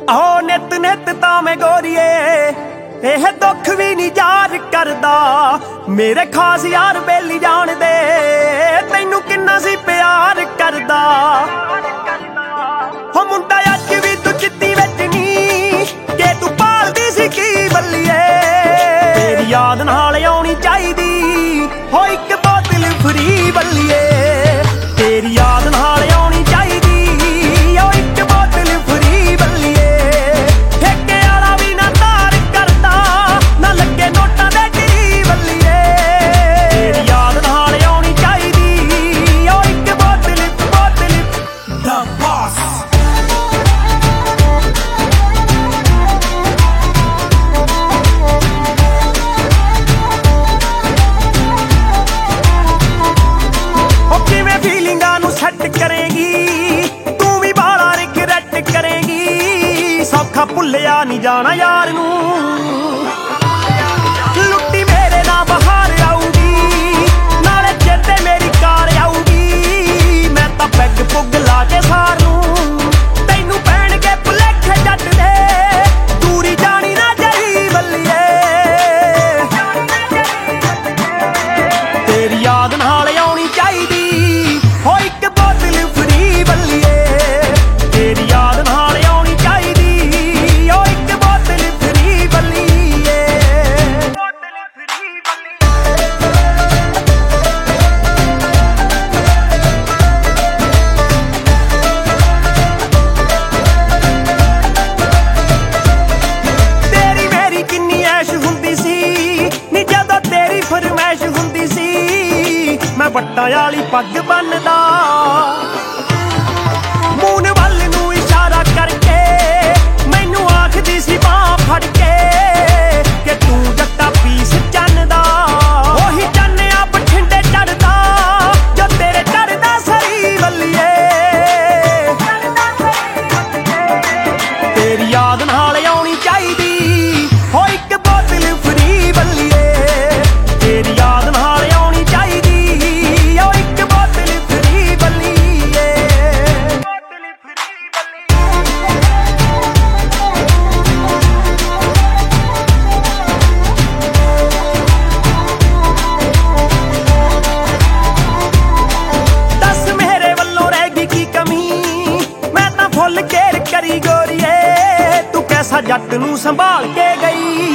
ਆਹੋ ਨਿਤ ਨਿਤ ਤਾਂ ਮੈਂ ਗੋਰੀਏ ਇਹ ਦੁੱਖ ਵੀ ਨਹੀਂ ਯਾਰ ਕਰਦਾ। ਮੇਰੇ ਖਾਸ ਯਾਰ ਬੇਲੀ ਜਾਣਦੇ ਤੈਨੂੰ ਕਿੰਨਾ ਸੀ ਪਿਆਰ ਕਰਦਾ। ਹੋ ਮੁੰਡਾ ਅੱਜ ਵੀ ਤੂੰ ਚਿੱਤੀ ਵਿੱਚ ਨੀ ਕਿ ਤੂੰ ਪਾਲਦੀ ਸੀ ਕੀ ਬੱਲੀਏ। ਤੇਰੀ ਯਾਦ ਨਾਲ ਆਉਣੀ ਚਾਹੀਦੀ ਹੋ ਇੱਕ ਬੋਤਲ ਫਰੀ ਬੱਲੀਏ। ਤੇਰੀ ਯਾਦ ਨਾਲ ਆਉਣੀ ਚਾਹੀਦੀ ਹੋ ਇੱਕ ਬੋਤਲ ਫਰੀ ਬੱਲੀਏ। ਠੇਕੇ ਵਾਲਾ ਵੀ ਨਾ ਤਾਰ ਕਰਦਾ ਨਾ ਲੱਗੇ ਨੋਟਾਂ ਦੇ ਢੀ ਬੱਲੀਏ। ਤੇਰੀ ਯਾਦ ਨਾਲ ਆਉਣੀ ਚਾਹੀਦੀ ਹੋ ਇੱਕ ਬੋਤਲ ਦਾ ਬਾਸ। ਸੈੱਟ ਕਰੇਗੀ ਤੂੰ ਵੀ ਬਾਲਾ ਰਿਗਰੈਟ ਕਰੇਗੀ। ਸੌਖਾ ਭੁੱਲਿਆ ਨਹੀਂ ਜਾਣਾ ਯਾਰ ਨੂੰ ਲੁੱਟੀ ਮੇਰੇ ਨਾਲ ਬਹਾਰ ਆਊਗੀ ਨਾਲੇ ਚੇਤੇ ਮੇਰੀ ਕਾਰ ਆਊਗੀ। ਮੈਂ ਤਾਂ ਪੈਗ ਪੁੱਗ ਲਾ ਕੇ ਸਾਰ ਨੂੰ ਤੈਨੂੰ ਪੈਣਗੇ ਭੁਲੇਖੇ ਜੱਟ ਦੇ ਦੂਰੀ ਜਾਣੀ ਨਾ ਜਾਈ ਬੱਲੀਏ। ਤੇਰੀ ਯਾਦ ਨਾਲ ਆਉਣੀ ਚਾਹੀਦੀ ਹੋ ਇੱਕ ਬੋਤਲ ਫਰੀ ਬੱਲੀਏ। ਤੇਰੀ ਯਾਦ ਨਾਲ ਆਉਣੀ ਚਾਹੀਦੀ ਹੋ ਇੱਕ ਬੋਤਲ ਫਰੀ ਬੱਲੀਏ। ਤੇਰੀ ਮੇਰੀ ਕਿੰਨੀ ਐਸ਼ ਹੁੰਦੀ ਸੀ ਨੀ ਜਦੋਂ ਤੇਰੀ ਫਰਮੈਸ਼ ਹੁੰਦੀ ਸੀ। ਮੈਂ ਵੱਟਾਂ ਵਾਲੀ ਪੱਗ ਬੰਨਦਾ ਮੂੰਹ ਵੱਲ ਨੂੰ ਇਸ਼ਾਰਾ ਕਰਕੇ ਮੈਨੂੰ ਆਖਦੀ ਸੀ ਬਾਂਹ ਫੜ ਕੇ ਕਿ ਤੂੰ ਜੱਟਾ ਪੀਸ ਚੰਨ ਦਾ। ਉਹੀ ਚੰਨ ਆ ਬਠਿੰਡੇ ਚੜਦਾ ਜੋ ਤੇਰੇ ਚੜਦਾ ਸਰੀ ਬੱਲੀਏ। ਤੇਰੀ ਯਾਦ ਨਾਲ ਆਉਣੀ ਚਾਹੀਦੀ ਹੋ ਇੱਕ ਬੋਤਲ ਫਰੀ ਬੱਲੀਏ। ਤੇਰੀ ਯਾਦ ਨਾਲ ਆਉਣੀ ਚਾਹੀਦੀ ਹੋ ਇੱਕ ਬੋਤਲ ਫਰੀ ਬੱਲੀਏ। ਦੱਸ ਮੇਰੇ ਵੱਲੋਂ ਰਹਿ ਗਈ ਕੀ ਕਮੀ ਮੈਂ ਤਾਂ ਫੁੱਲ ਕੇਅਰ ਕਰੀ ਗੋਰੀਏ। ਤੂੰ ਕੈਸਾ ਜੱਟ ਨੂੰ ਸੰਭਾਲ ਕੇ ਗਈ